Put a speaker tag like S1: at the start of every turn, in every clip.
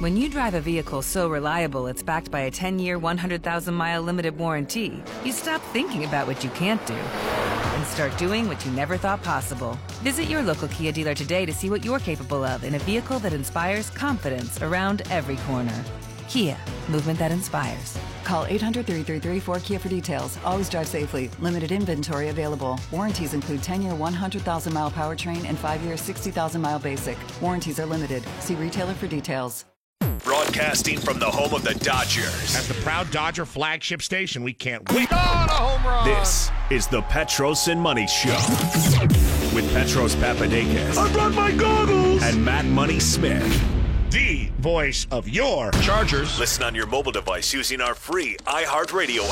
S1: When you drive a vehicle so reliable it's backed by a 10-year, 100,000-mile limited warranty, you stop thinking about what you can't do and start doing what you never thought possible. Visit your local Kia dealer today to see what you're capable of in a vehicle that inspires confidence around every corner. Kia, movement that inspires.
S2: Call 800-333-4KIA for details. Always drive safely. Limited inventory available. Warranties include 10-year 100,000-mile powertrain and 5-year 60,000-mile basic. Warranties are limited. See retailer for details.
S3: Broadcasting from the home of the Dodgers.
S4: As the proud Dodger flagship station, we can't wait on a home run.
S3: This is the Petros and Money Show with Petros Papadakis.
S4: I brought my goggles.
S3: And Matt Money Smith.
S4: The voice of your Chargers.
S3: Listen on your mobile device using our free iHeartRadio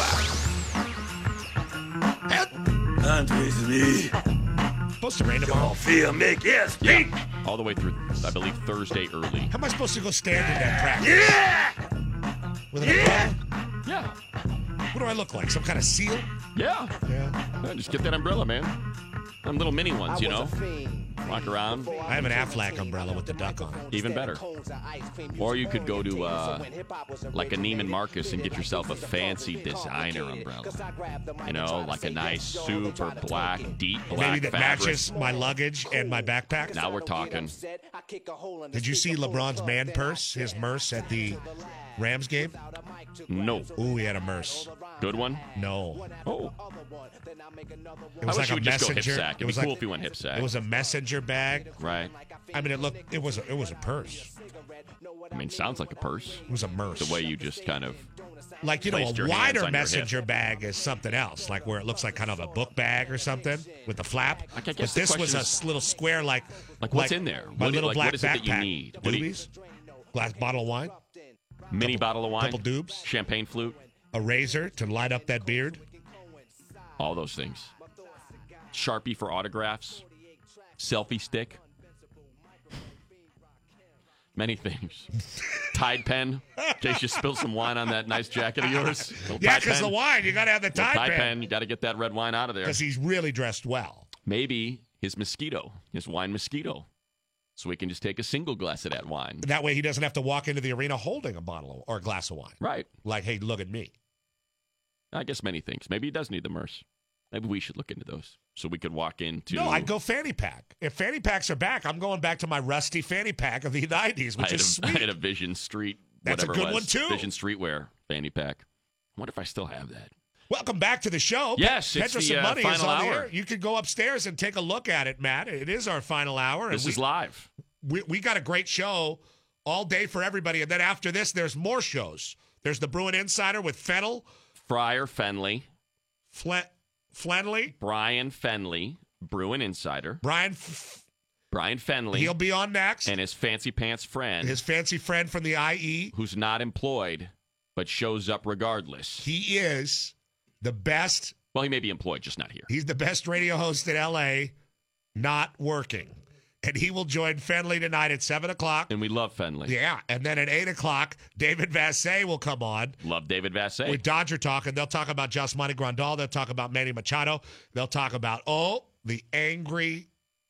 S3: app.
S5: Andre's me.
S4: Supposed to rain tomorrow.
S5: Feel Mick, yes, Pete.
S6: Yeah. All the way through, I believe, Thursday early.
S4: How am I supposed to go stand in that practice?
S5: Yeah!
S4: With an umbrella?
S6: Yeah.
S4: What do I look like? Some kind of seal?
S6: Yeah.
S4: Yeah.
S6: Just get that umbrella, man. Them little mini ones, you know. Walk around.
S4: I have an Affleck umbrella with the duck on it.
S6: Even better. Or you could go to like a Neiman Marcus and get yourself a fancy designer umbrella. You know, like a nice super black, deep black
S4: Maybe that
S6: fabric.
S4: matches my luggage and my backpack.
S6: Now we're talking.
S4: Did you see LeBron's man purse, his Merce at the Rams game?
S6: No.
S4: Ooh, he had a Merce.
S6: Good one?
S4: No.
S6: Oh.
S4: It was
S6: I
S4: like
S6: wish you
S4: a
S6: would just go
S4: messenger.
S6: hip sack. It'd be cool if you went hip sack.
S4: It was a messenger bag.
S6: Right.
S4: I mean, it was a purse.
S6: I mean, sounds like a purse.
S4: It was a Merce.
S6: The way you just kind of
S4: like, you know,
S6: placed
S4: a
S6: your hands on
S4: wider
S6: your
S4: messenger
S6: hip.
S4: bag is something else, like where it looks like kind of a book bag or something with the flap.
S6: I guess
S4: but
S6: the
S4: this was
S6: question
S4: a little square, like
S6: what's in there?
S4: My little black
S6: what is it
S4: backpack.
S6: that you need? What do you-
S4: Doobies, glass bottle of wine,
S6: mini bottle of wine,
S4: couple doobs,
S6: champagne flute,
S4: a razor to light up that beard.
S6: all those things. Sharpie for autographs, selfie stick, many things. Tide pen, in case you spill some wine on that nice jacket of yours.
S4: Yeah, because the wine, you got to have the Tide pen.
S6: You got to get that red wine out of there.
S4: Because he's really dressed well.
S6: Maybe his wine mosquito. So we can just take a single glass of that wine.
S4: That way he doesn't have to walk into the arena holding a bottle or a glass of wine.
S6: Right.
S4: Like, hey, look at me.
S6: I guess many things. Maybe he does need the Merce. Maybe we should look into those so we could walk into.
S4: No, I'd go fanny pack. If fanny packs are back, I'm going back to my rusty fanny pack of the 90s, which is sweet.
S6: I had a Vision Street.
S4: That's a good one, too.
S6: Vision Streetwear fanny pack. I wonder if I still have that.
S4: Welcome back to the show.
S6: Yes, it's
S4: Petros
S6: the
S4: and Money is
S6: final
S4: on the
S6: hour.
S4: air. You could go upstairs and take a look at it, Matt. It is our final hour.
S6: This is live.
S4: We got a great show all day for everybody. And then after this, there's more shows. There's the Bruin Insider with Fennel.
S6: Fryer Fenley.
S4: Flenley.
S6: Brian Fenley, Bruin Insider.
S4: Brian
S6: Fenley.
S4: He'll be on next.
S6: And his fancy pants friend.
S4: His fancy friend from the IE.
S6: Who's not employed, but shows up regardless.
S4: He is the best.
S6: Well, he may be employed, just not here.
S4: He's the best radio host in L.A., not working. And he will join Fenley tonight at 7 o'clock.
S6: And we love Fenley.
S4: Yeah. And then at 8 o'clock, David Vassay will come on.
S6: Love David Vassay.
S4: With Dodger Talk, and they'll talk about Josmani Grandal. They'll talk about Manny Machado. They'll talk about, the angry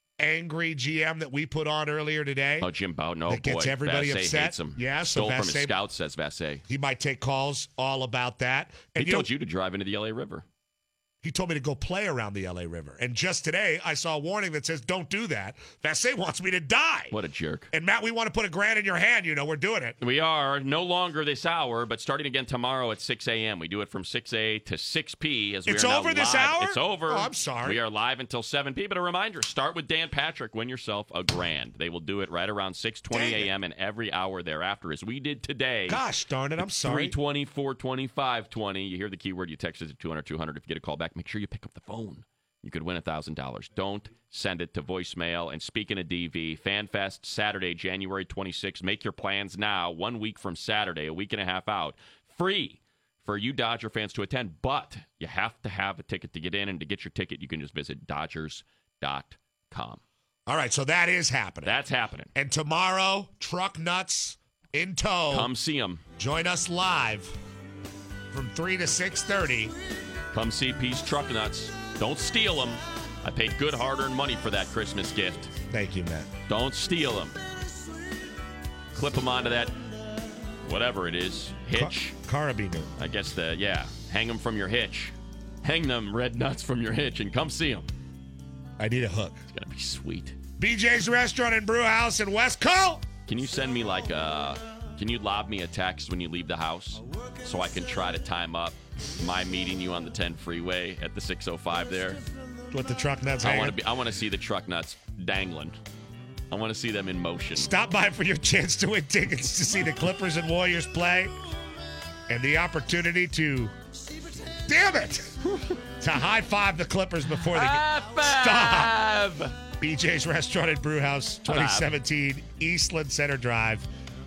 S4: GM that we put on earlier today.
S6: Oh, Jim Bowden. Oh,
S4: that gets
S6: boy.
S4: everybody
S6: Vassay
S4: upset.
S6: hates him.
S4: Yeah, so
S6: Stole from his
S4: Vassay-
S6: scouts, says Vassay.
S4: He might take calls all about that. And
S6: He told you to drive into the L.A. River.
S4: He told me to go play around the L.A. River. And just today, I saw a warning that says, don't do that. Vassay wants me to die.
S6: What a jerk.
S4: And, Matt, we want to put $1,000 in your hand. You know, we're doing it.
S6: We are no longer this hour, but starting again tomorrow at 6 a.m. We do it from 6 a to 6 p. As we
S4: It's
S6: are now
S4: over this
S6: live.
S4: hour?
S6: It's over.
S4: Oh, I'm sorry.
S6: We are live until 7 p. But a reminder, start with Dan Patrick. Win yourself $1,000. They will do it right around 6:20 a.m. and every hour thereafter, as we did today.
S4: Gosh darn it, I'm sorry.
S6: 320, 420, 520. You hear the keyword, you text it to 200-200. If you get a call back, make sure you pick up the phone. You could win $1,000. Don't send it to voicemail. And speaking of DV, FanFest Saturday, January 26th. Make your plans now. 1 week from Saturday, a week and a half out. Free for you Dodger fans to attend, but you have to have a ticket to get in. And to get your ticket, you can just visit Dodgers.com.
S4: All right, so that is happening.
S6: That's happening.
S4: And tomorrow, Truck Nuts in tow.
S6: Come see them.
S4: Join us live from 3 to 6:30.
S6: Come see Peace Truck Nuts. Don't steal them. I paid good hard-earned money for that Christmas gift.
S4: Thank you, Matt.
S6: Don't steal them. Clip them onto that whatever it is, hitch.
S4: Carabiner.
S6: I guess hang them from your hitch. Hang them red nuts from your hitch and come see them.
S4: I need a hook.
S6: It's going to be sweet.
S4: BJ's Restaurant and Brew House in West Cole.
S6: Can you send me can you lob me a text when you leave the house so I can try to time up my meeting you on the 10 freeway at the 605 there?
S4: With the truck nuts hanging.
S6: I want to see the truck nuts dangling. I want to see them in motion.
S4: Stop by for your chance to win tickets to see the Clippers and Warriors play and the opportunity to, damn it, to high-five the Clippers before they stop. BJ's Restaurant and Brew House, 2017, Eastland Center Drive.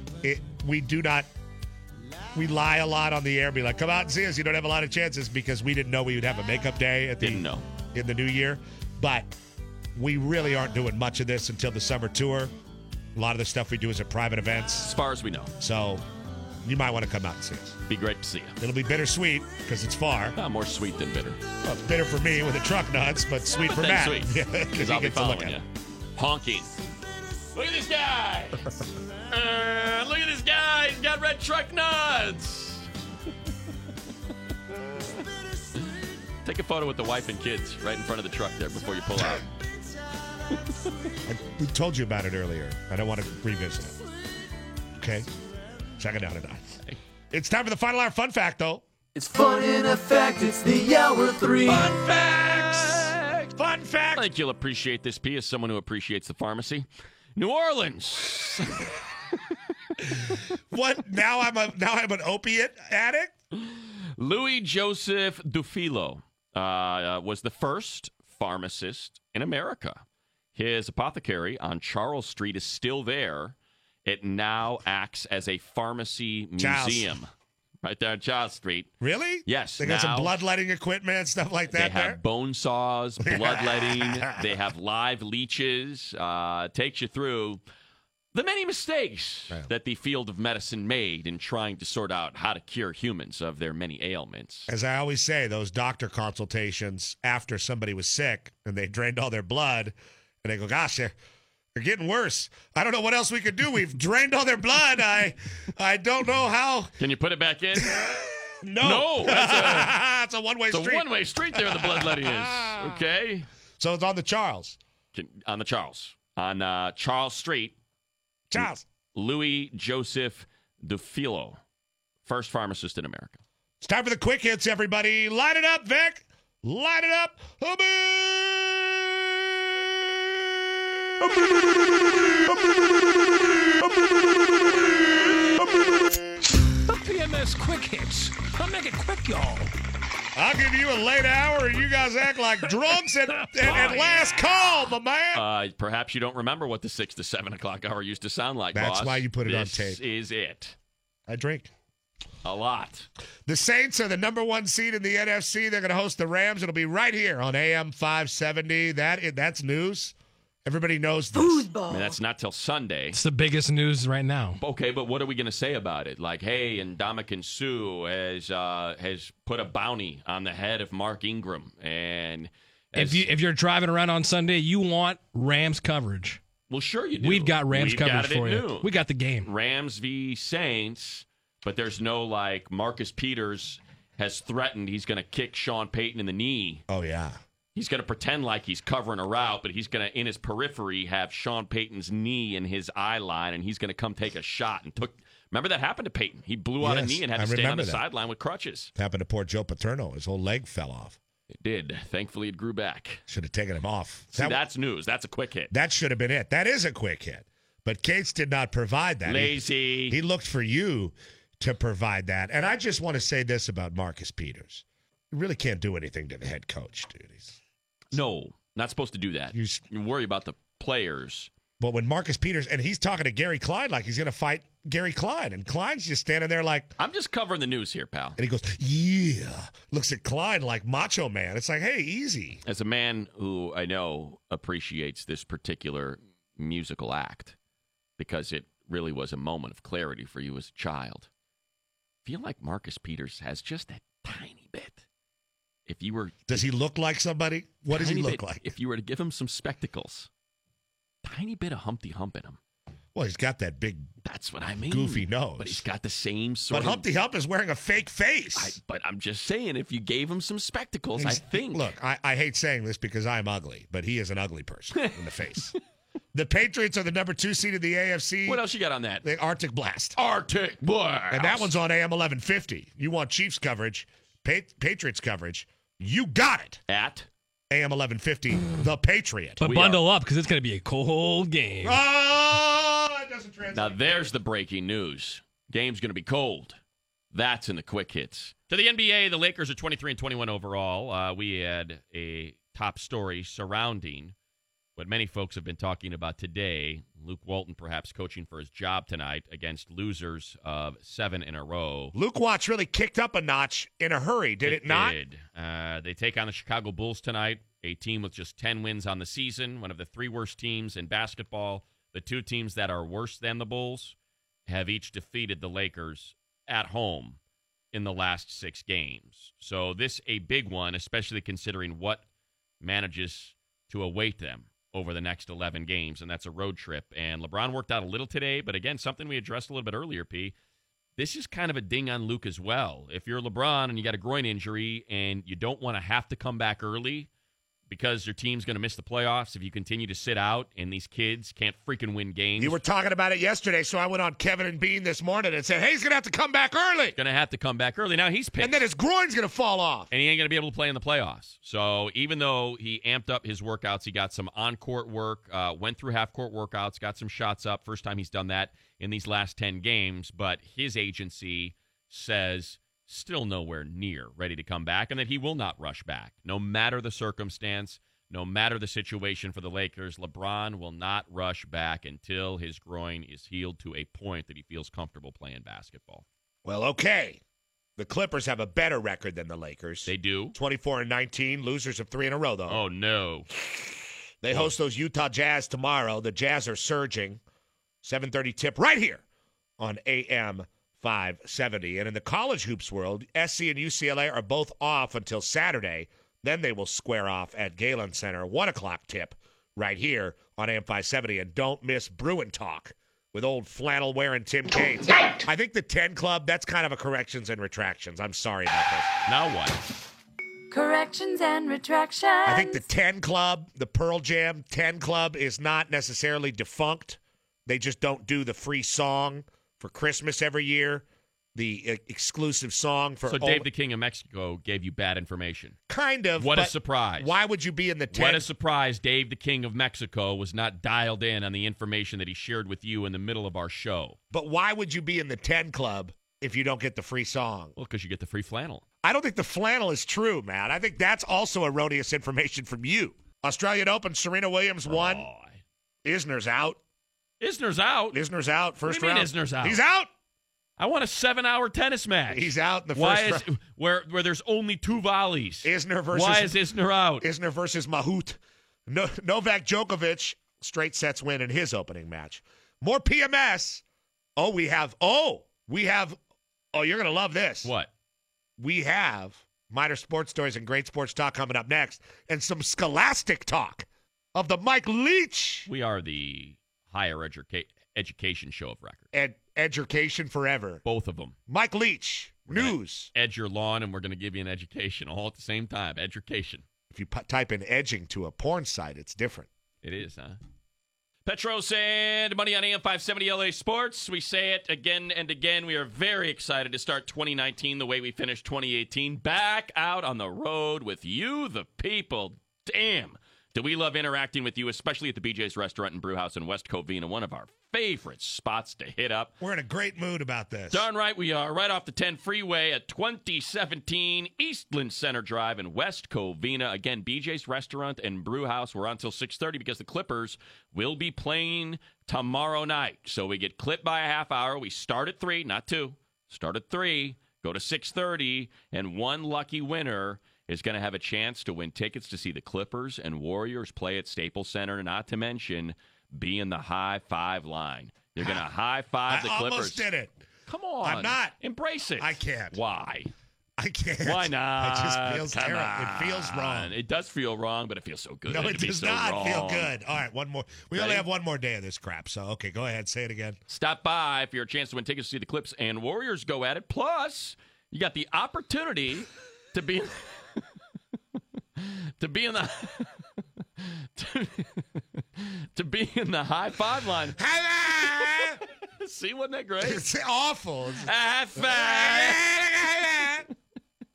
S4: We lie a lot on the air, be like, come out and see us. You don't have a lot of chances because we didn't know we would have a makeup day in the new year. But we really aren't doing much of this until the summer tour. A lot of the stuff we do is at private events.
S6: As far as we know.
S4: So you might want to come out and see us.
S6: Be great to see you.
S4: It'll be bittersweet because it's far.
S6: More sweet than bitter.
S4: Well, it's bitter for me with the truck nuts, but sweet for Matt.
S6: Sweet. Because I'll be following you. Honking. Look at this guy. Look at this guy. He's got red truck nuts. Take a photo with the wife and kids right in front of the truck there before you pull out.
S4: We told you about it earlier. I don't want to revisit it. Okay? Check it out tonight.
S6: Okay.
S4: It's time for the final hour fun fact, though.
S7: It's fun in effect. It's the hour 3.
S4: Fun facts! Fun fact!
S6: I think you'll appreciate this, P, as someone who appreciates the pharmacy. New Orleans.
S4: What? Now I'm an opiate addict?
S6: Louis Joseph Dufilo was the first pharmacist in America. His apothecary on Charles Street is still there. It now acts as a pharmacy museum. Right there on Charles Street.
S4: Really?
S6: Yes.
S4: They got some bloodletting equipment and stuff like that.
S6: They have bone saws, bloodletting. They have live leeches. Takes you through the many mistakes that the field of medicine made in trying to sort out how to cure humans of their many ailments.
S4: As I always say, those doctor consultations after somebody was sick and they drained all their blood, and they go, gosh, they're getting worse. I don't know what else we could do. We've drained all their blood. I don't know how.
S6: Can you put it back in?
S4: No. That's a one-way street.
S6: It's a one-way street there, the bloodletting is. Okay.
S4: So it's on the Charles.
S6: On Charles Street.
S4: Charles.
S6: Louis Joseph Dufilo, first pharmacist in America.
S4: It's time for the quick hits, everybody. Line it up, Vic. Line it up.
S8: PMS quick hits. I'll make it quick, y'all.
S4: I'll give you a late hour and you guys act like drunks at last call, my man.
S6: Perhaps you don't remember what the 6 to 7 o'clock hour used to sound like,
S4: That's
S6: boss.
S4: why you put it on tape.
S6: This is it.
S4: I drink.
S6: A lot.
S4: The Saints are the number 1 seed in the NFC. They're going to host the Rams. It'll be right here on AM 570. That's news. Everybody knows this.
S7: Foosball.
S6: I mean, that's not till Sunday.
S8: It's the biggest news right now.
S6: Okay, but what are we going to say about it? Like, hey, and Ndamukong Suh has put a bounty on the head of Mark Ingram, and
S8: if you're driving around on Sunday, you want Rams coverage.
S6: Well, sure you do.
S8: We've got Rams coverage for you.
S6: Noon.
S8: We got the game.
S6: Rams v. Saints, but there's no like Marcus Peters has threatened he's going to kick Sean Payton in the knee.
S4: Oh yeah.
S6: He's going to pretend like he's covering a route, but he's going to, in his periphery, have Sean Payton's knee in his eye line, and he's going to come take a shot. Remember that happened to Payton? He blew out a knee and had to stand on the sideline with crutches.
S4: Happened to poor Joe Paterno. His whole leg fell off.
S6: It did. Thankfully, it grew back.
S4: Should have taken him off.
S6: See, that's news. That's a quick hit.
S4: That should have been it. That is a quick hit. But Cates did not provide that.
S6: Lazy.
S4: He looked for you to provide that. And I just want to say this about Marcus Peters. You really can't do anything to the head coach, dude.
S6: No, not supposed to do that. You worry about the players.
S4: But when Marcus Peters, and he's talking to Gary Klein like he's going to fight Gary Klein, and Klein's just standing there like...
S6: I'm just covering the news here, pal.
S4: And he goes, yeah. Looks at Klein like Macho Man. It's like, hey, easy.
S6: As a man who I know appreciates this particular musical act, because it really was a moment of clarity for you as a child, I feel like Marcus Peters has just that tiny bit.
S4: Does he look like somebody? What does he look like?
S6: If you were to give him some spectacles, tiny bit of Humpty Hump in him.
S4: Well, he's got that big,
S6: That's what I mean.
S4: goofy nose.
S6: But he's got the same sort
S4: But
S6: of...
S4: Humpty Hump is wearing a fake face.
S6: But I'm just saying, if you gave him some spectacles, I think...
S4: Look, I hate saying this because I'm ugly, but he is an ugly person in the face. The Patriots are the number 2 seed in the AFC.
S6: What else you got on that?
S4: The Arctic Blast.
S6: Arctic Blast.
S4: And that one's on AM 1150. You want Chiefs coverage, Patriots coverage, you got it.
S6: At?
S4: AM 1150, The Patriot.
S8: But bundle up because it's going to be a cold game.
S4: Oh, it doesn't translate.
S6: Now, there's the breaking news. Game's going to be cold. That's in the quick hits. To the NBA, the Lakers are 23-21 overall. We had a top story surrounding what many folks have been talking about today. Luke Walton perhaps coaching for his job tonight against losers of 7 in a row.
S4: Luke Watts really kicked up a notch in a hurry, did it not?
S6: Did. They take on the Chicago Bulls tonight, a team with just 10 wins on the season, one of the 3 worst teams in basketball. The 2 teams that are worse than the Bulls have each defeated the Lakers at home in the last 6 games. So this a big one, especially considering what manages to await them over the next 11 games, and that's a road trip. And LeBron worked out a little today, but again, something we addressed a little bit earlier, P. This is kind of a ding on Luke as well. If you're LeBron and you got a groin injury and you don't want to have to come back early because your team's going to miss the playoffs if you continue to sit out and these kids can't freaking win games.
S4: You were talking about it yesterday, so I went on Kevin and Bean this morning and said, hey, he's going to have to come back early.
S6: Going to have to come back early. Now he's pissed.
S4: And then his groin's going to fall off.
S6: And he ain't going to be able to play in the playoffs. So even though he amped up his workouts, he got some on-court work, went through half-court workouts, got some shots up. First time he's done that in these last 10 games. But his agency says still nowhere near ready to come back and that he will not rush back. No matter the circumstance, no matter the situation for the Lakers, LeBron will not rush back until his groin is healed to a point that he feels comfortable playing basketball.
S4: Well, okay. The Clippers have a better record than the Lakers.
S6: They do.
S4: 24-19, losers of 3 in a row, though.
S6: Oh, no.
S4: They host those Utah Jazz tomorrow. The Jazz are surging. 7:30 tip right here on AM 570. And in the college hoops world, SC and UCLA are both off until Saturday. Then they will square off at Galen Center. 1 o'clock tip right here on AM 570. And don't miss Bruin Talk with old flannel-wearing Tim Cates. I think the 10 Club, that's kind of a corrections and retractions. I'm sorry about this.
S6: Now what?
S9: Corrections and retractions.
S4: I think the 10 Club, the Pearl Jam 10 Club, is not necessarily defunct. They just don't do the free song for Christmas every year. The exclusive song for...
S6: So Dave the King of Mexico gave you bad information.
S4: Kind of.
S6: What a surprise.
S4: Why would you be in the 10?
S6: What a surprise Dave the King of Mexico was not dialed in on the information that he shared with you in the middle of our show.
S4: But why would you be in the 10 Club if you don't get the free song?
S6: Well, because you get the free flannel.
S4: I don't think the flannel is true, man. I think that's also erroneous information from you. Australian Open, Serena Williams won.
S6: Oh.
S4: Isner's out.
S6: Isner's out?
S4: Isner's out. First
S6: What do you mean
S4: round.
S6: Isner's out?
S4: He's out.
S6: I want a 7-hour tennis match.
S4: He's out in the
S6: Why
S4: first round.
S6: Where there's only 2 volleys.
S4: Isner versus...
S6: Why is Isner out?
S4: Isner versus Mahut. Novak Djokovic, straight sets win in his opening match. More PMS. You're going to love this.
S6: What?
S4: We have minor sports stories and great sports talk coming up next, and some scholastic talk of the Mike Leach.
S6: We are the higher education show of record.
S4: And education forever.
S6: Both of them.
S4: Mike Leach, news.
S6: Edge your lawn, and we're going to give you an education all at the same time. Education.
S4: If you type in edging to a porn site, it's different.
S6: It is, huh? Petros and Money on AM 570 LA Sports. We say it again and again. We are very excited to start 2019 the way we finished 2018. Back out on the road with you, the people. Damn. Do we love interacting with you, especially at the BJ's Restaurant and Brewhouse in West Covina, one of our favorite spots to hit up.
S4: We're in a great mood about this.
S6: Darn right we are. Right off the 10 freeway at 2017 Eastland Center Drive in West Covina. Again, BJ's Restaurant and Brewhouse. We're on until 6:30 because the Clippers will be playing tomorrow night. So we get clipped by a half hour. We start at 3, not 2. Start at 3, go to 6:30, and one lucky winner is going to have a chance to win tickets to see the Clippers and Warriors play at Staples Center, not to mention be in the high five line. You're going to high five the Clippers.
S4: I almost did it.
S6: Come on.
S4: I'm not.
S6: Embrace it.
S4: I can't.
S6: Why?
S4: I can't.
S6: Why not?
S4: It just feels
S6: Come
S4: terrible.
S6: on.
S4: It feels wrong.
S6: It does feel wrong, but it feels so good.
S4: No, it
S6: to be
S4: does
S6: so
S4: not
S6: wrong.
S4: feel good. All right, one more. We only
S6: Ready?
S4: have one more day of this crap. So, okay, go ahead. Say it again.
S6: Stop by for your chance to win tickets to see the Clips and Warriors go at it. Plus, you got the opportunity to be to be in the to be in the high five line. See, wasn't that great?
S4: It's awful.
S6: High five.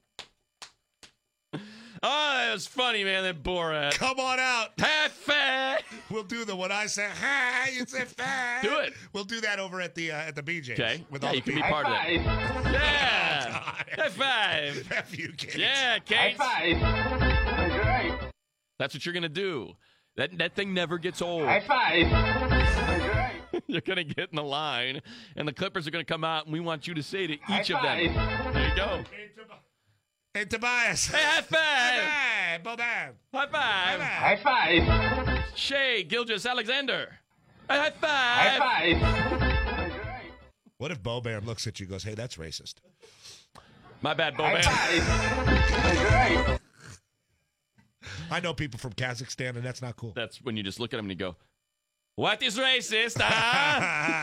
S6: Oh, that was funny, man. That Borat.
S4: Come on out.
S6: High five.
S4: We'll do the when I say hi, you say five.
S6: Do it.
S4: We'll do that over at the BJ's.
S6: Okay.
S4: With
S6: Yeah,
S4: all
S6: you
S4: the
S6: can be
S4: people.
S6: part of it. Yeah. High five.
S4: F you, kids.
S6: Yeah, Kate.
S5: High five.
S6: That's what you're gonna do. That thing never gets old.
S5: High five.
S6: You're gonna get in the line, and the Clippers are gonna come out, and we want you to say to each
S5: High
S6: of them.
S5: five.
S6: There you go.
S4: Hey, Tobias.
S6: Hey, high five.
S4: Hey, Boban.
S6: High five.
S5: High five.
S6: Shay Gilgis Alexander. Hey, high
S5: High
S6: five.
S5: five.
S4: What if Boban looks at you and goes, hey, that's racist?
S6: My bad,
S5: High
S6: Boban.
S5: five.
S4: I know people from Kazakhstan, and that's not cool.
S6: That's when you just look at him and you go, "What is racist? Huh?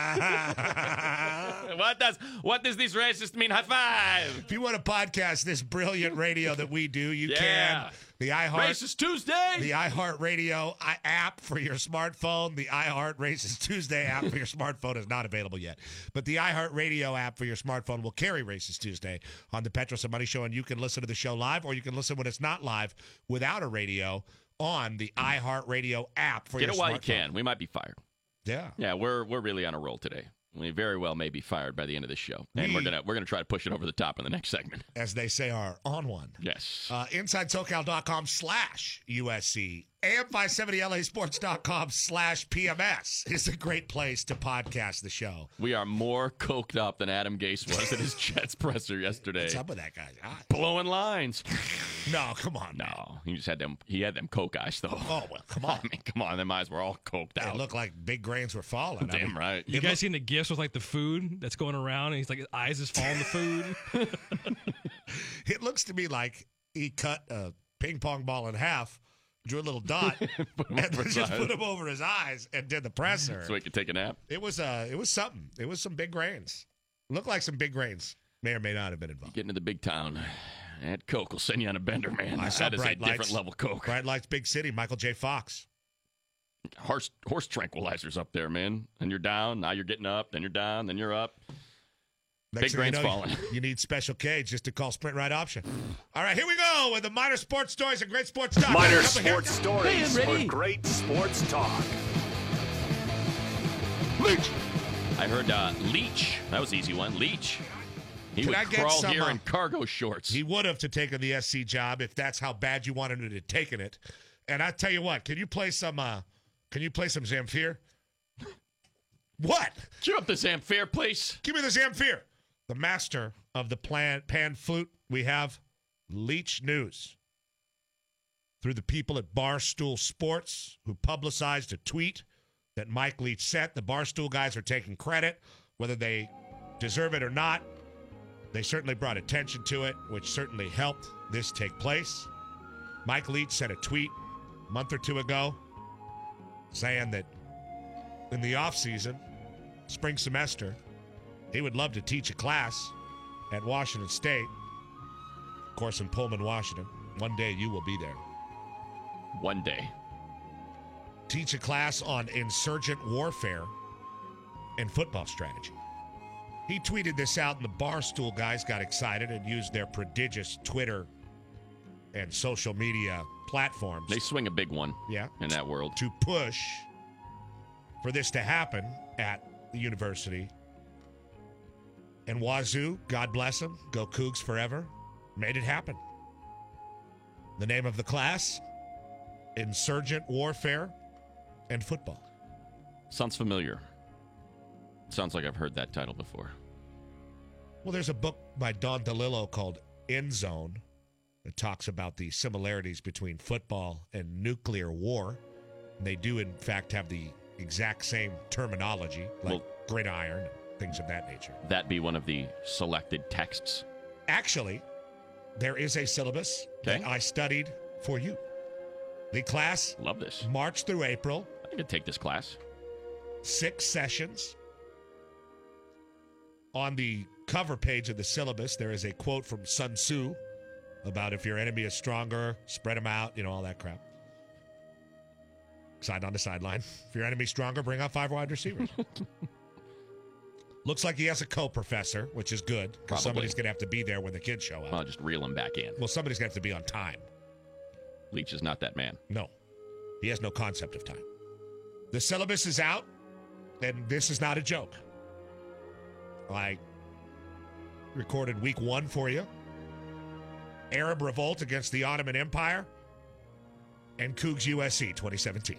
S6: what does this racist mean? High five."
S4: If you want to podcast this brilliant radio that we do, you can. The
S6: Racist Tuesday.
S4: The iHeartRadio app for your smartphone. The iHeart Racist Tuesday app for your smartphone is not available yet. But the iHeartRadio app for your smartphone will carry Racist Tuesday on the Petros and Money Show, and you can listen to the show live, or you can listen when it's not live without a radio on the iHeartRadio app for
S6: Get
S4: your
S6: it while
S4: smartphone.
S6: you can. We might be fired.
S4: Yeah.
S6: Yeah, we're really on a roll today. We very well may be fired by the end of this show, and we're gonna try to push it over the top in the next segment.
S4: As they say, are on one.
S6: Yes.
S4: InsideSoCal.com/USC. AM570LASports.com/PMS is a great place to podcast the show.
S6: We are more coked up than Adam Gase was at his Jets presser yesterday.
S4: What's up with that guy?
S6: Blowing lines.
S4: No, come on.
S6: No, he just had them. He had them coke eyes though.
S4: Oh well, come on.
S6: I mean, come on. Them eyes were all coked out.
S4: It looked like big grains were falling.
S6: Damn right.
S8: You guys seen the gifs with like the food that's going around, and he's like his eyes is following the food.
S4: It looks to me like he cut a ping pong ball in half, drew a little dot, and then just put him over his eyes and did the presser.
S6: So he could take a nap.
S4: It was something. It was some big grains. Looked like some big grains. May or may not have been involved.
S6: Getting to the big town. That coke will send you on a bender, man.
S4: I saw
S6: That is a
S4: Bright
S6: different
S4: Lights.
S6: level coke.
S4: Bright Lights, Big City, Michael J. Fox.
S6: Horse tranquilizers up there, man. And you're down. Now you're getting up. Then you're down. Then you're up.
S4: Next
S6: Big
S4: thing
S6: grains
S4: you know,
S6: falling.
S4: You need special K just to call Sprint Right Option. All right, here we go with the minor sports stories and great sports talk.
S3: Minor
S4: Couple here.
S3: sports stories for great sports talk.
S4: Leach.
S6: I heard Leach. That was an easy one. Leach. He
S4: Can
S6: would
S4: I get
S6: crawl
S4: some,
S6: here in cargo shorts.
S4: He would have to taken the SC job if that's how bad you wanted him to taken it. And I tell you what, can you play some Zamfir? What?
S6: Cue up the Zamfir, please.
S4: Give me the Zamfir. The master of the pan flute, we have Leach News. Through the people at Barstool Sports who publicized a tweet that Mike Leach sent. The Barstool guys are taking credit, whether they deserve it or not. They certainly brought attention to it, which certainly helped this take place. Mike Leach sent a tweet a month or two ago saying that in the offseason, spring semester, he would love to teach a class at Washington State. Of course, in Pullman, Washington. One day you will be there.
S6: One day.
S4: Teach a class on insurgent warfare and football strategy. He tweeted this out, and the Barstool guys got excited and used their prodigious Twitter and social media platforms.
S6: They swing a big one in that world.
S4: To push for this to happen at the university. And Wazoo, God bless them, go Cougs forever, made it happen. The name of the class, Insurgent Warfare and Football.
S6: Sounds familiar. Sounds like I've heard that title before.
S4: Well, there's a book by Don DeLillo called End Zone that talks about the similarities between football and nuclear war. And they do, in fact, have the exact same terminology, like gridiron and things of that nature.
S6: That be one of the selected texts.
S4: Actually, there is a syllabus that I studied for you. The class,
S6: love this.
S4: March through April.
S6: I could take this class.
S4: 6 sessions. On the cover page of the syllabus, there is a quote from Sun Tzu about if your enemy is stronger, spread them out, all that crap. Side on the sideline. If your enemy's stronger, bring out 5 wide receivers. Looks like he has a co-professor, which is good, because somebody's going to have to be there when the kids show up.
S6: I'll just reel him back in.
S4: Well, somebody's going to have to be on time.
S6: Leach is not that man.
S4: No. He has no concept of time. The syllabus is out, and this is not a joke. I recorded week 1 for you. Arab Revolt against the Ottoman Empire and Cougs USC 2017.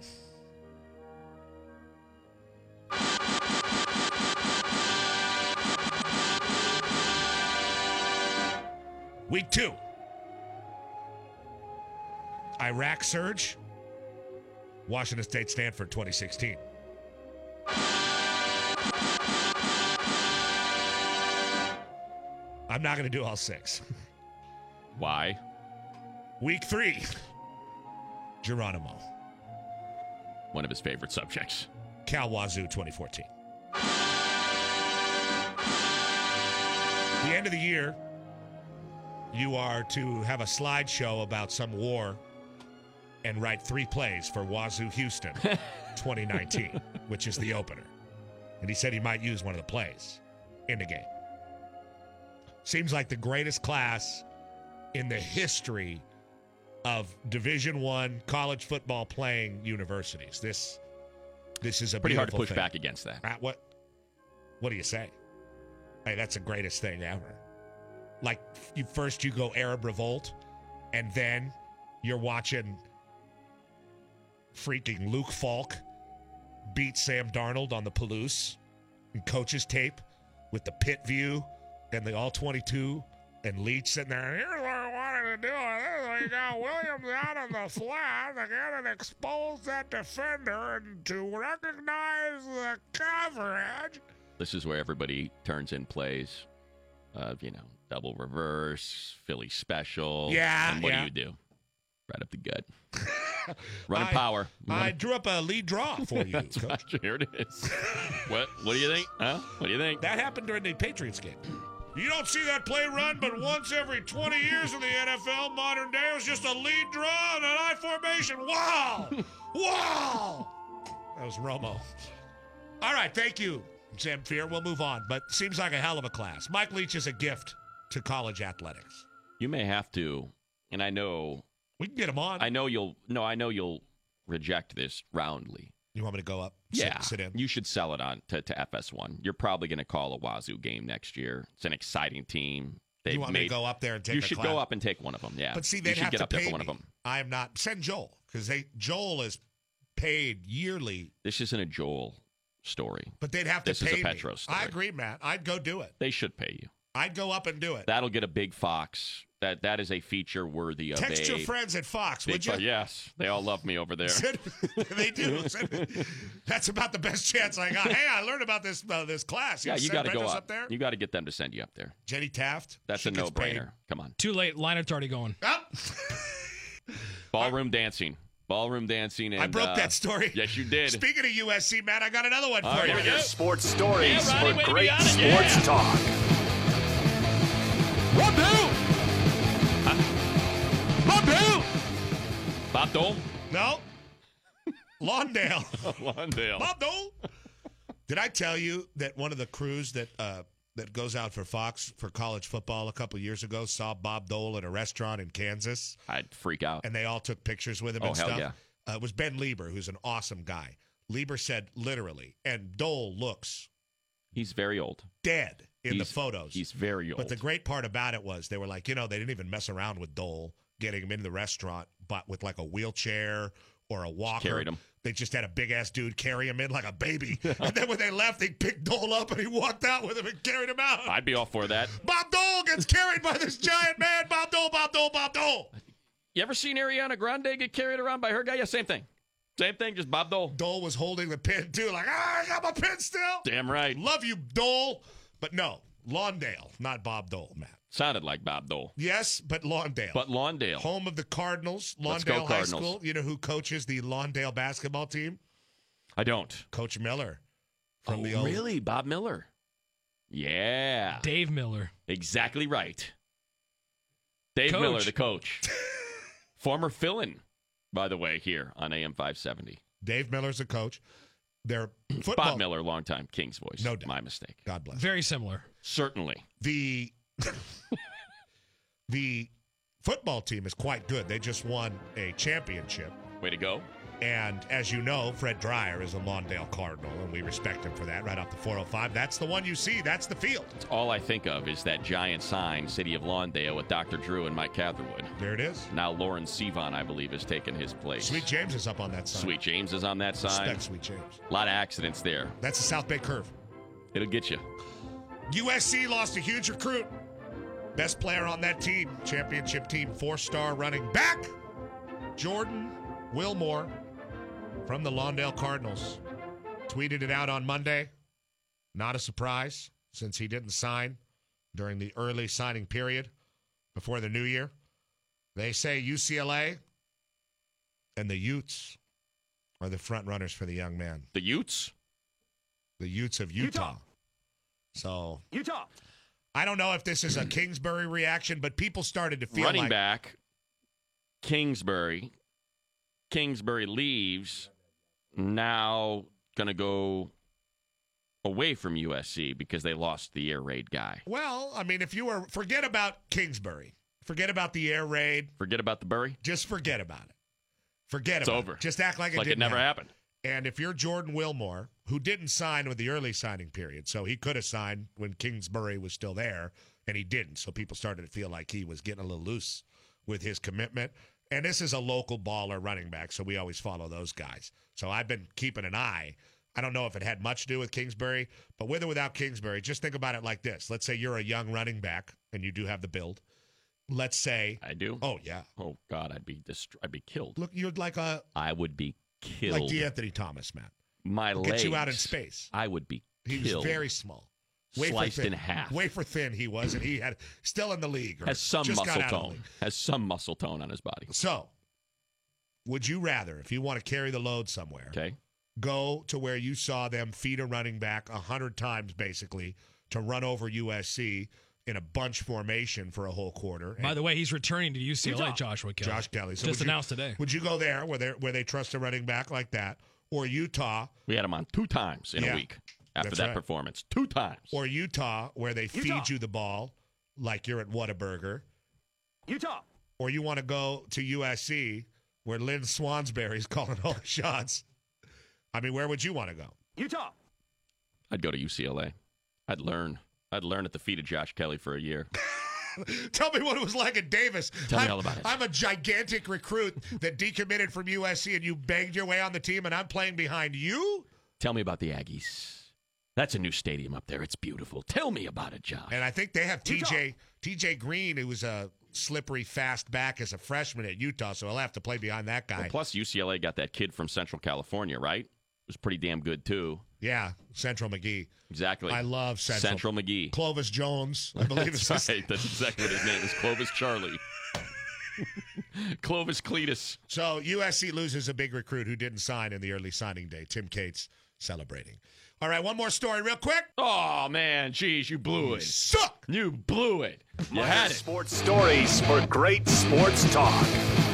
S4: Week 2. Iraq surge. Washington State, Stanford 2016. I'm not going to do all 6.
S6: Why?
S4: Week 3. Geronimo.
S6: One of his favorite subjects.
S4: Cal Wazoo 2014. The end of the year, you are to have a slideshow about some war and write 3 plays for Wazoo Houston 2019, which is the opener. And he said he might use one of the plays in the game. Seems like the greatest class in the history of Division I college football playing universities. This is a
S6: pretty hard to push
S4: thing.
S6: back against that.
S4: What do you say? Hey, that's the greatest thing ever. Like, you go Arab Revolt, and then you're watching freaking Luke Falk beat Sam Darnold on the Palouse and coach's tape with the pit view and the all-22 and Leach sitting there. Here's what I wanted to do. We got Williams out on the flat again and expose that defender and to recognize the coverage.
S6: This is where everybody turns in plays of, double reverse, Philly special.
S4: Yeah.
S6: And what do you do? Right up the gut. Running power.
S4: I drew up a lead draw for you, Coach.
S6: Here it is. What do you think? Huh? What do you think?
S4: That happened during the Patriots game. You don't see that play run, but once every 20 years in the NFL, modern day, it was just a lead draw and an I formation. Wow! Wow! That was Romo. All right, thank you, Sam Fear. We'll move on, but seems like a hell of a class. Mike Leach is a gift to college athletics.
S6: You may have to, and I know...
S4: We can get him on.
S6: I know you'll reject this roundly.
S4: You want me to go up?
S6: Yeah.
S4: Sit in?
S6: You should sell it on to FS1. You're probably going to call a Wazoo game next year. It's an exciting team.
S4: You want me to go up there and take a class?
S6: You should go up and take one of them, yeah.
S4: But see, they'd have to pay me. One of them. I am not. Send Joel, because Joel is paid yearly.
S6: This isn't a Joel story.
S4: But they'd have to pay me.
S6: This is a Petros story.
S4: I agree, Matt. I'd go do it.
S6: They should pay you.
S4: I'd go up and do it.
S6: That'll get a big Fox. That is a feature worthy of
S4: Text your friends at Fox, would you?
S6: Yes. They all love me over there.
S4: They do. That's about the best chance I got. Hey, I learned about this class.
S6: Yeah, you got to go
S4: up there.
S6: You got to get them to send you up there.
S4: Jenny Taft.
S6: That's a no-brainer. Come on.
S8: Too late. Lineup's already going.
S6: Ballroom dancing. Ballroom dancing. And,
S4: I broke that story.
S6: Yes, you did.
S4: Speaking of USC, Matt, I got another one for you.
S3: Your sports stories
S6: Ronnie,
S3: for great sports talk.
S6: 1, 2. Bob Dole?
S4: No. Lawndale.
S6: Lawndale.
S4: Bob Dole. Did I tell you that one of the crews that goes out for Fox for college football a couple years ago saw Bob Dole at a restaurant in Kansas?
S6: I'd freak out.
S4: And they all took pictures with him and
S6: hell
S4: stuff.
S6: Yeah.
S4: It was Ben Lieber, who's an awesome guy. Lieber said literally, and Dole looks...
S6: He's very old.
S4: Dead in the photos.
S6: He's very old.
S4: But the great part about it was they were like, they didn't even mess around with Dole, getting him into the restaurant, but with like a wheelchair or a walker.
S6: Just carried him.
S4: They just had a big-ass dude carry him in like a baby. And then when they left, they picked Dole up and he walked out with him and carried him out.
S6: I'd be all for that.
S4: Bob Dole gets carried by this giant man. Bob Dole, Bob Dole, Bob Dole.
S6: You ever seen Ariana Grande get carried around by her guy? Yeah, same thing. Same thing, just Bob Dole.
S4: Dole was holding the pin, too, like, I got my pin still.
S6: Damn right.
S4: Love you, Dole. But no, Lawndale, not Bob Dole, Matt.
S6: Sounded like Bob Dole.
S4: Yes, but Lawndale.
S6: But Lawndale.
S4: Home of the Cardinals,
S6: Let's go
S4: Lawndale High
S6: Cardinals.
S4: School. You know who coaches the Lawndale basketball team?
S6: I don't.
S4: Coach Miller. From the old...
S6: Really? Bob Miller? Yeah.
S8: Dave Miller.
S6: Exactly right. Dave
S8: Coach.
S6: Miller, the coach. Former fill-in, by the way, here on AM 570.
S4: Dave Miller's the coach. Their football...
S6: Bob Miller, longtime King's voice.
S4: No doubt.
S6: My mistake.
S4: God bless.
S8: Very similar.
S6: Certainly.
S4: The football team is quite good. They just won a championship.
S6: Way to go.
S4: And as you know, Fred Dreyer is a Lawndale Cardinal, and we respect him for that right off the 405. That's the one you see. That's the field.
S6: All I think of is that giant sign, City of Lawndale, with Dr. Drew and Mike Catherwood.
S4: There it is.
S6: Now Lauren Sivan, I believe, has taken his place.
S4: Sweet James is up on that sign.
S6: Sweet James is on that sign.
S4: Respect Sweet James.
S6: A lot of accidents there.
S4: That's the South Bay Curve.
S6: It'll get you.
S4: USC lost a huge recruit. Best player on that team, championship team, 4-star running back, Jordan Wilmore from the Lawndale Cardinals. Tweeted it out on Monday. Not a surprise since he didn't sign during the early signing period before the new year. They say UCLA and the Utes are the front runners for the young man.
S6: The Utes?
S4: The Utes of Utah. So Utah. I don't know if this is a Kingsbury reaction, but people started to feel
S6: running back, Kingsbury. Kingsbury leaves, now going to go away from USC because they lost the air raid guy.
S4: Well, I mean, forget about Kingsbury. Forget about the air raid.
S6: Forget about the Bury?
S4: Just forget about it. Forget
S6: it's
S4: about
S6: over.
S4: it. Just act like
S6: it never happened.
S4: And if you're Jordan Wilmore, who didn't sign with the early signing period, so he could have signed when Kingsbury was still there, and he didn't. So people started to feel like he was getting a little loose with his commitment. And this is a local baller running back, so we always follow those guys. So I've been keeping an eye. I don't know if it had much to do with Kingsbury, but with or without Kingsbury, just think about it like this. Let's say you're a young running back, and you do have the build. Let's say
S6: I do.
S4: Oh yeah.
S6: Oh God, I'd be killed.
S4: Look, you're like
S6: I would be killed.
S4: Like DeAnthony Thomas, Matt.
S6: My legs.
S4: Get you out in space.
S6: I would be
S4: killed. He was very small.
S6: Sliced in half.
S4: Wafer thin he was, and he had still in the league.
S6: Has some muscle tone. Has some muscle tone on his body.
S4: So, would you rather, if you want to carry the load somewhere, go to where you saw them feed a running back 100 times, basically, to run over USC in a bunch formation for a whole quarter?
S8: By the way, he's returning to UCLA, Joshua Kelly.
S4: Josh Kelly. So
S8: just announced today.
S4: Would you go there where they trust a running back like that? Or Utah?
S6: We had him on 2 times in a week after that performance. 2 times.
S4: Or Utah, where they feed you the ball like you're at Whataburger. Utah. Or you want to go to USC, where Lynn Swansberry's calling all the shots. I mean, where would you want to go? Utah.
S6: I'd go to UCLA. I'd learn at the feet of Josh Kelly for a year.
S4: Tell me what it was like at Davis.
S6: Tell me all about it.
S4: I'm a gigantic recruit that decommitted from USC, and you banged your way on the team, and I'm playing behind you?
S6: Tell me about the Aggies. That's a new stadium up there. It's beautiful. Tell me about it, Josh.
S4: And I think they have TJ Green, who was a slippery, fast back as a freshman at Utah, so he'll have to play behind that guy.
S6: Well, plus, UCLA got that kid from Central California, right? It was pretty damn good, too.
S4: Yeah, Central McGee.
S6: Exactly.
S4: I love Central.
S6: Central McGee.
S4: Clovis Jones, I believe
S6: That's
S4: it's
S6: right. That's exactly what his name is. Clovis Charlie. Clovis Cletus.
S4: So USC loses a big recruit who didn't sign in the early signing day. Tim Cates celebrating. All right, one more story real quick.
S6: Oh, man. Geez, you blew it.
S4: Suck.
S6: You blew it. You had it.
S3: Sports stories for great sports talk.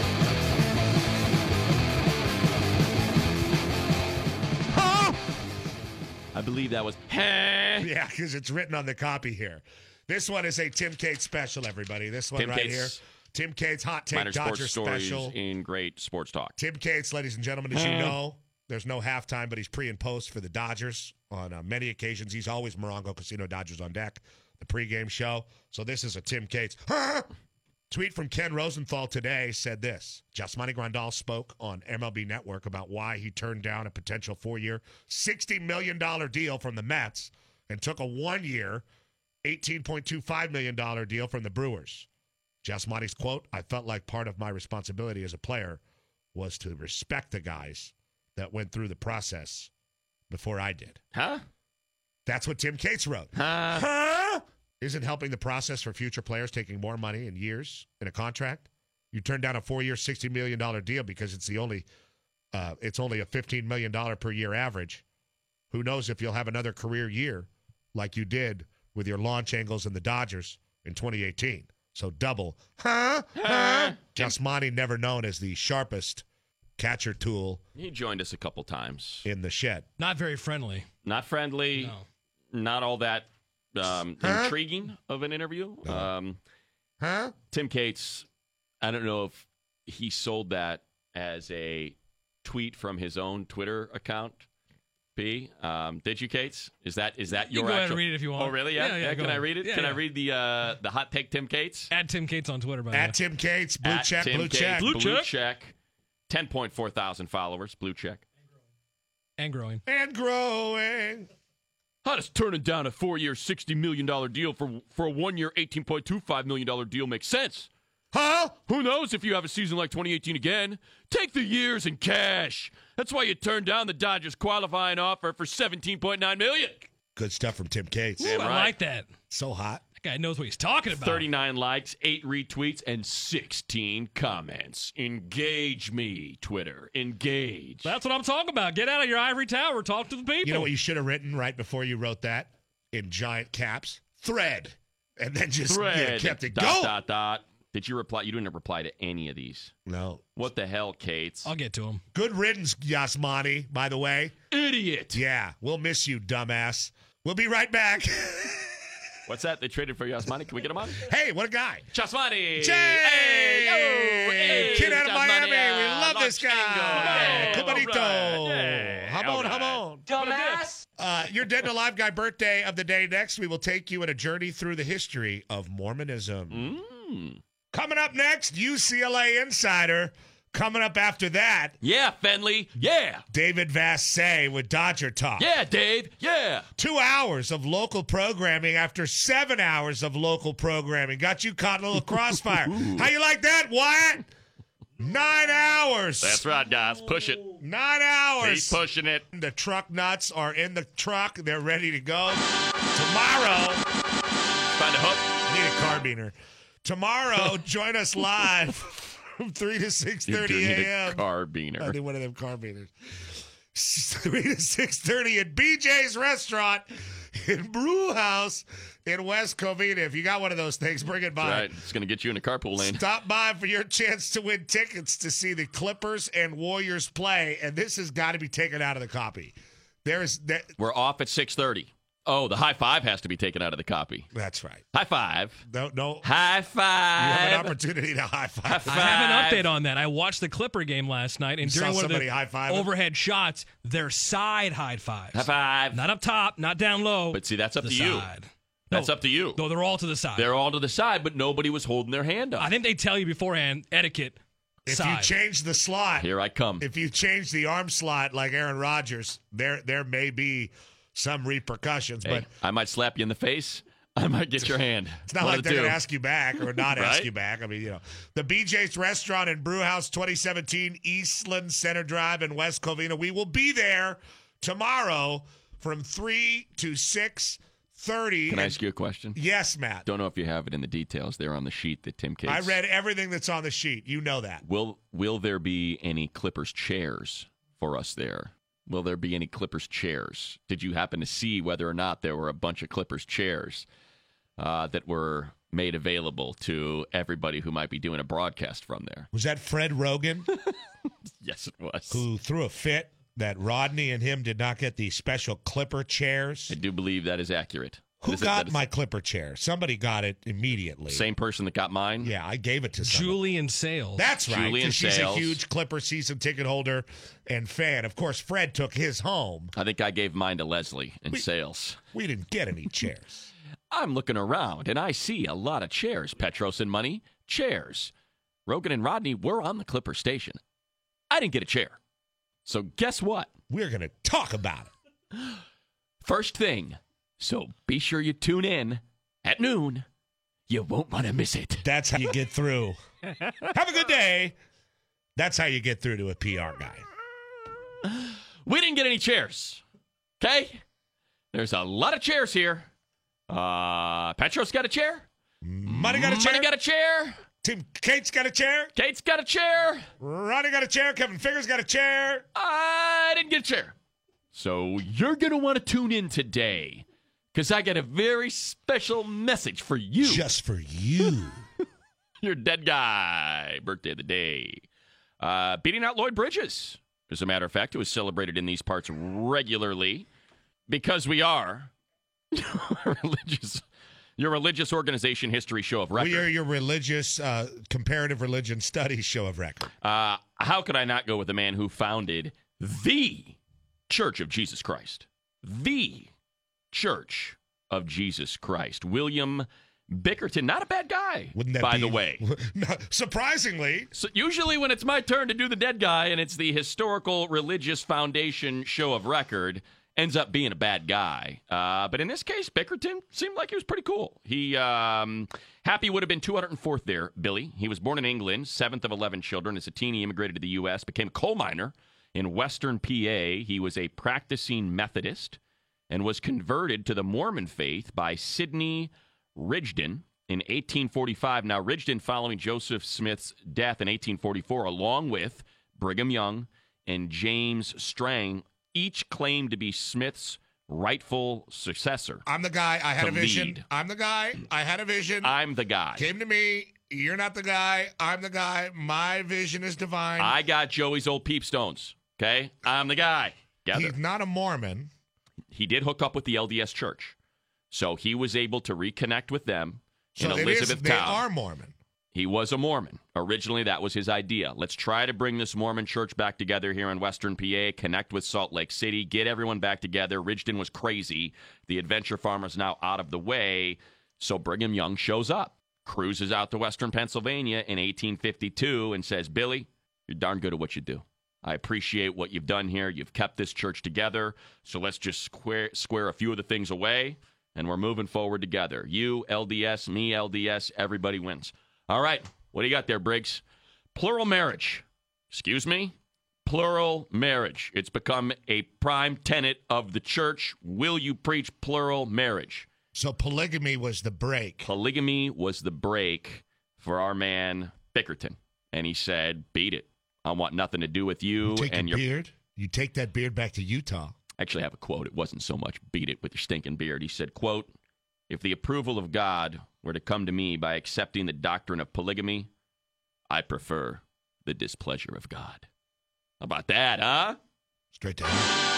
S6: I believe that was
S4: Yeah, because it's written on the copy here. This one is a Tim Cates special, everybody. This one
S6: Tim
S4: right
S6: Cates.
S4: here. Tim Cates Hot Take
S6: Minor
S4: Dodger
S6: sports stories
S4: special.
S6: in great sports talk.
S4: Tim Cates, ladies and gentlemen, as you know, there's no halftime, but he's pre and post for the Dodgers on many occasions. He's always Morongo Casino Dodgers on deck, the pregame show. So this is a Tim Cates. Tweet from Ken Rosenthal today said this. Jasmani Grandal spoke on MLB Network about why he turned down a potential 4-year, $60 million deal from the Mets and took a 1-year, $18.25 million deal from the Brewers. Jasmani's quote, "I felt like part of my responsibility as a player was to respect the guys that went through the process before I did."
S6: Huh?
S4: That's what Tim Cates wrote.
S6: Huh?
S4: isn't helping the process for future players taking more money in years in a contract. You turn down a 4-year, $60 million deal because it's only a $15 million per year average. Who knows if you'll have another career year like you did with your launch angles in the Dodgers in 2018. So double. Yasmani, never known as the sharpest catcher tool.
S6: He joined us a couple times.
S4: In the shed.
S8: Not very friendly.
S6: Not friendly.
S8: No.
S6: Not all that intriguing of an interview. Tim Cates, I don't know if he sold that as a tweet from his own Twitter account. Did you, Cates? Is that your
S8: you can go ahead and read it if you want.
S6: Oh, really? Yeah. Can I read it?
S8: Yeah,
S6: Can I read the hot take Tim Cates?
S8: At Tim Cates on Twitter, by the way.
S4: At Tim Cates, blue
S6: At
S4: check,
S6: Tim
S4: blue
S6: Cates,
S4: check.
S6: Blue check. 10.4 thousand followers. Blue check.
S8: And growing.
S4: And growing.
S6: How does turning down a 4-year, $60 million deal for a 1-year, $18.25 million deal make sense?
S4: Huh?
S6: Who knows if you have a season like 2018 again? Take the years in cash. That's why you turned down the Dodgers qualifying offer for $17.9 million.
S4: Good stuff from Tim Cates.
S8: Ooh, I like that.
S4: So hot.
S8: That guy knows what he's talking about.
S6: 39 likes, 8 retweets, and 16 comments. Engage me, Twitter. Engage.
S8: That's what I'm talking about. Get out of your ivory tower. Talk to the people.
S4: You know what you should have written right before you wrote that? In giant caps? Thread. And then just kept it going.
S6: Did you reply? You didn't reply to any of these.
S4: No.
S6: What the hell, Cates?
S8: I'll get to him.
S4: Good riddance, Yasmani, by the way.
S6: Idiot.
S4: Yeah, we'll miss you, dumbass. We'll be right back.
S6: What's that? They traded for Yasmani? Can we get him on?
S4: Hey, what a guy.
S6: Yasmani.
S4: Hey, kid out of Miami. We love this guy. Camarito. Hamon.
S5: Dumbass.
S4: Your Dead and Alive Guy birthday of the day next. We will take you on a journey through the history of Mormonism. Coming up next, UCLA Insider. Coming up after that.
S6: Yeah, Fenley. Yeah.
S4: David Vassay with Dodger Talk.
S6: Yeah, Dave. Yeah.
S4: 2 hours of local programming after 7 hours of local programming. Got you caught in a little crossfire. How you like that, Wyatt? 9 hours.
S6: That's right, guys. Push it.
S4: 9 hours.
S6: Keep pushing it.
S4: The truck nuts are in the truck. They're ready to go. Tomorrow.
S6: Find a hook.
S4: Need a carbiner. Tomorrow, join us live from 3 to 6:30 a.m.
S6: Carbiner.
S4: I need one of them carbiners. 3 to 6:30 at BJ's Restaurant in Brew House in West Covina. If you got one of those things, bring it by.
S6: That's right. It's going to get you in a carpool lane.
S4: Stop by for your chance to win tickets to see the Clippers and Warriors play, and this has got to be taken out of the copy.
S6: We're off at 6:30. Oh, the high five has to be taken out of the copy.
S4: That's right.
S6: High five.
S4: No.
S6: High five.
S4: You have an opportunity to high five.
S6: High five.
S8: I have an update on that. I watched the Clipper game last night, and during one of the overhead shots, they're side high fives.
S6: High five.
S8: Not up top, not down low.
S6: But see, that's up to you.
S8: Side.
S6: That's up to you.
S8: No, they're all to the side.
S6: They're all to the side, but nobody was holding their hand up.
S8: I think they tell you beforehand, etiquette.
S4: If
S8: side.
S4: you change the slot,
S6: here I come.
S4: If you change the arm slot like Aaron Rodgers, there may be some repercussions.
S6: Hey,
S4: but
S6: I might slap you in the face. I might get your hand.
S4: It's not like they're going to ask you back or not
S6: right?
S4: ask you back. I mean, the BJ's Restaurant and Brew House 2017 Eastland Center Drive in West Covina. We will be there tomorrow from 3 to 6:30.
S6: Can I ask you a question?
S4: Yes, Matt.
S6: Don't know if you have it in the details there on the sheet that Tim Cates.
S4: I read everything that's on the sheet. You know that.
S6: Will there be any Clippers chairs for us there? Will there be any Clippers chairs? Did you happen to see whether or not there were a bunch of Clippers chairs that were made available to everybody who might be doing a broadcast from there?
S4: Was that Fred Rogan?
S6: Yes, it was.
S4: Who threw a fit that Rodney and him did not get the special Clipper chairs?
S6: I do believe that is accurate.
S4: Who got my Clipper chair? Somebody got it immediately.
S6: Same person that got mine?
S4: Yeah, I gave it to somebody.
S8: Julian Sales.
S4: That's right.
S6: Julian
S4: She's
S6: Sales.
S4: a huge Clipper season ticket holder and fan. Of course, Fred took his home.
S6: I think I gave mine to Leslie in sales.
S4: We didn't get any chairs.
S6: I'm looking around, and I see a lot of chairs. Petros and Money, chairs. Rogan and Rodney were on the Clipper station. I didn't get a chair. So guess what?
S4: We're going to talk about it.
S6: First thing. So be sure you tune in at noon. You won't want to miss it.
S4: That's how you get through. Have a good day. That's how you get through to a PR guy.
S6: We didn't get any chairs. Okay? There's a lot of chairs here. Petros got a chair.
S4: Money got a chair.
S6: Money got a chair.
S4: Tim Kate's got a chair.
S6: Kate's got a chair.
S4: Ronnie got a chair. Kevin Figures got a chair.
S6: I didn't get a chair. So you're going to want to tune in today because I got a very special message for you.
S4: Just for you.
S6: Your dead guy. Birthday of the day. Beating out Lloyd Bridges, as a matter of fact, who is celebrated in these parts regularly because we are your religious organization history show of record.
S4: We are your religious, comparative religion studies show of record.
S6: How could I not go with the man who founded the Church of Jesus Christ? The Church of Jesus Christ. William Bickerton, not a bad guy,
S4: Wouldn't that
S6: by
S4: be,
S6: the way.
S4: Surprisingly.
S6: So usually when it's my turn to do the dead guy and it's the Historical Religious Foundation show of record, ends up being a bad guy. But in this case, Bickerton seemed like he was pretty cool. He happy would have been 204th there, Billy. He was born in England, 7th of 11 children. As a teen, he immigrated to the U.S., became a coal miner in western PA. He was a practicing Methodist and was converted to the Mormon faith by Sidney Rigdon in 1845. Now, Rigdon, following Joseph Smith's death in 1844, along with Brigham Young and James Strang, each claimed to be Smith's rightful successor.
S4: I'm the guy. I had a vision.
S6: Lead.
S4: I'm the guy. I had a vision.
S6: I'm the guy.
S4: Came to me. You're not the guy. I'm the guy. My vision is divine.
S6: I got Joey's old peepstones. Okay? I'm the guy. Gather.
S4: He's not a Mormon.
S6: He did hook up with the LDS Church. So he was able to reconnect with them in Elizabethtown.
S4: They are Mormon.
S6: He was a Mormon. Originally, that was his idea. Let's try to bring this Mormon church back together here in Western PA, connect with Salt Lake City, get everyone back together. Rigdon was crazy. The Adventure Farmer's now out of the way. So Brigham Young shows up, cruises out to Western Pennsylvania in 1852 and says, Billy, you're darn good at what you do. I appreciate what you've done here. You've kept this church together. So let's just square a few of the things away, and we're moving forward together. You, LDS, me, LDS, everybody wins. All right, what do you got there, Briggs? Plural marriage. Excuse me? Plural marriage. It's become a prime tenet of the church. Will you preach plural marriage?
S4: So polygamy was the break.
S6: Polygamy was the break for our man Bickerton. And he said, beat it. I want nothing to do with you.
S4: Take
S6: and
S4: your beard. You take that beard back to Utah.
S6: Actually, I have a quote. It wasn't so much beat it with your stinking beard. He said, quote, if the approval of God were to come to me by accepting the doctrine of polygamy, I prefer the displeasure of God. How about that, huh?
S4: Straight to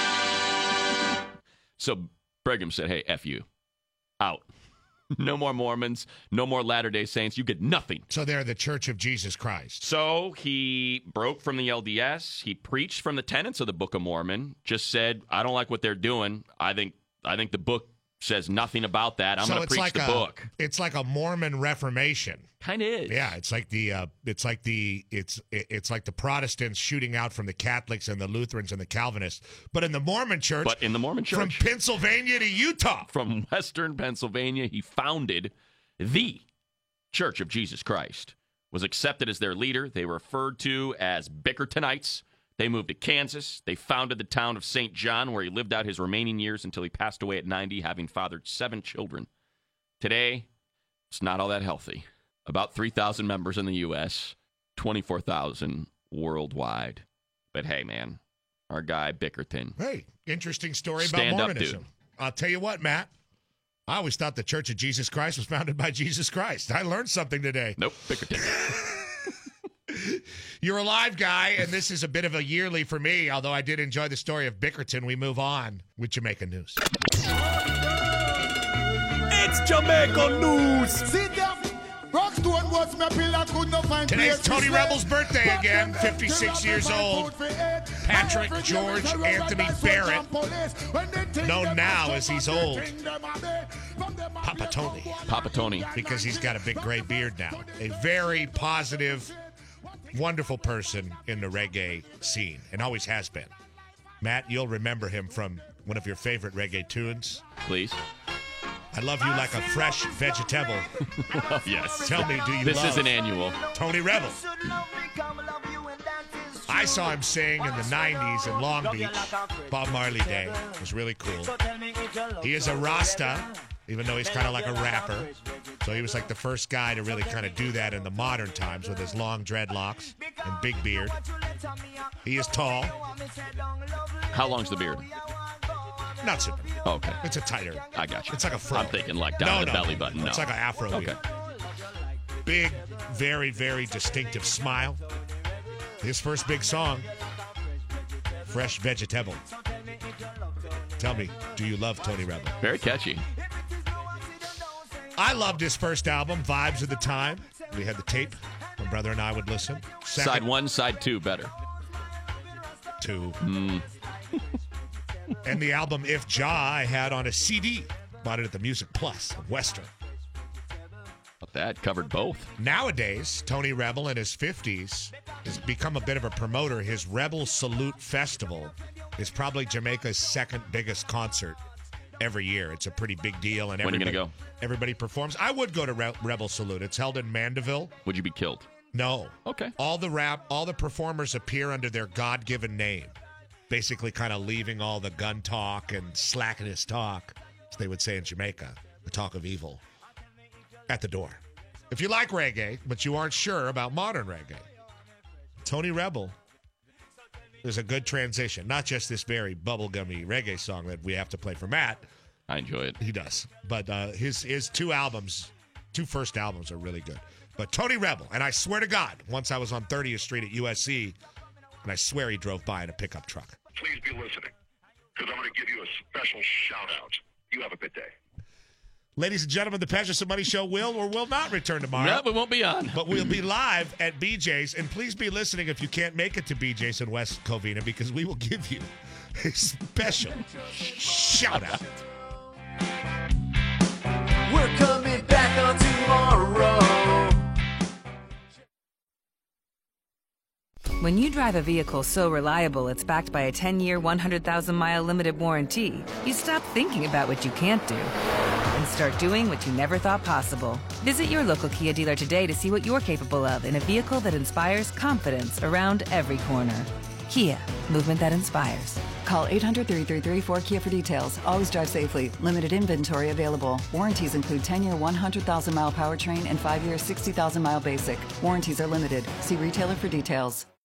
S4: hell.
S6: So Brigham said, hey, F you. Out. No more Mormons. No more Latter-day Saints. You get nothing.
S4: So they're the Church of Jesus Christ.
S6: So he broke from the LDS. He preached from the tenets of the Book of Mormon. Just said, I don't like what they're doing. I think the book says nothing about that. I'm going to preach the book.
S4: It's like a Mormon Reformation.
S6: Kind of is.
S4: Yeah, it's like the Protestants shooting out from the Catholics and the Lutherans and the Calvinists, but in the Mormon Church. From Pennsylvania to Utah.
S6: From Western Pennsylvania, he founded the Church of Jesus Christ. Was accepted as their leader. They were referred to as Bickertonites. They moved to Kansas. They founded the town of St. John, where he lived out his remaining years until he passed away at 90, having fathered 7 children. Today, it's not all that healthy. About 3,000 members in the U.S., 24,000 worldwide. But hey, man, our guy Bickerton.
S4: Hey, interesting story about Mormonism.
S6: Dude.
S4: I'll tell you what, Matt. I always thought the Church of Jesus Christ was founded by Jesus Christ. I learned something today.
S6: Nope, Bickerton.
S4: You're a live guy, and this is a bit of a yearly for me, although I did enjoy the story of Bickerton. We move on with Jamaica News.
S7: It's Jamaica News.
S4: Today's Tony Rebel's birthday again, 56 years old. Patrick George Anthony Barrett, known now as he's old. Papa Tony.
S6: Papa Tony.
S4: Because he's got a big gray beard now. A very positive, wonderful person in the reggae scene, and always has been. Matt, you'll remember him from one of your favorite reggae tunes.
S6: Please.
S4: I love you like a fresh vegetable.
S6: Oh, yes.
S4: Tell me, do you
S6: This
S4: love
S6: is an annual.
S4: Tony Rebel. I saw him sing in the 90s in Long Beach. Bob Marley Day. It was really cool. He is a Rasta. even though he's kind of like a rapper. So he was like the first guy to really kind of do that in the modern times with his long dreadlocks and big beard. He is tall.
S6: How long's the beard?
S4: Not super.
S6: Oh, okay.
S4: It's a tighter.
S6: I got you.
S4: It's like a fro.
S6: I'm thinking like down the belly button. No.
S4: It's like an afro.
S6: Okay.
S4: Beard. Big, very, very distinctive smile. His first big song, Fresh Vegetable. Tell me, do you love Tony Rebel?
S6: Very catchy.
S4: I loved his first album, Vibes of the Time. We had the tape. My brother and I would listen.
S6: Side 1, side 2, better.
S4: 2. And the album If Ja I had on a CD. Bought it at the Music Plus of Western.
S6: That covered both.
S4: Nowadays, Tony Rebel in his 50s has become a bit of a promoter. His Rebel Salute Festival is probably Jamaica's second biggest concert every year. It's a pretty big deal. And
S6: when are you going to go?
S4: Everybody performs. I would go to Rebel Salute. It's held in Mandeville.
S6: Would you be killed?
S4: No.
S6: Okay.
S4: All the performers appear under their God-given name, basically kind of leaving all the gun talk and slackness talk, as they would say in Jamaica, the talk of evil, at the door. If you like reggae, but you aren't sure about modern reggae, Tony Rebel is a good transition. Not just this very bubblegummy reggae song that we have to play for Matt.
S6: I enjoy it.
S4: He does. But his two first albums are really good. But Tony Rebel, and I swear to God, once I was on 30th Street at USC, and I swear he drove by in a pickup truck.
S10: Please be listening, because I'm going to give you a special shout-out. You have a good day.
S4: Ladies and gentlemen, the Petrus and Money Show will or will not return tomorrow.
S6: No, we won't be on.
S4: But we'll be live at BJ's. And please be listening if you can't make it to BJ's in West Covina, because we will give you a special shout-out.
S7: We're coming back on tomorrow.
S1: When you drive a vehicle so reliable it's backed by a 10-year, 100,000-mile limited warranty, you stop thinking about what you can't do and start doing what you never thought possible. Visit your local Kia dealer today to see what you're capable of in a vehicle that inspires confidence around every corner. Kia, movement that inspires.
S2: Call 800-333-4KIA for details. Always drive safely. Limited inventory available. Warranties include 10-year 100,000-mile powertrain and 5-year 60,000-mile basic. Warranties are limited. See retailer for details.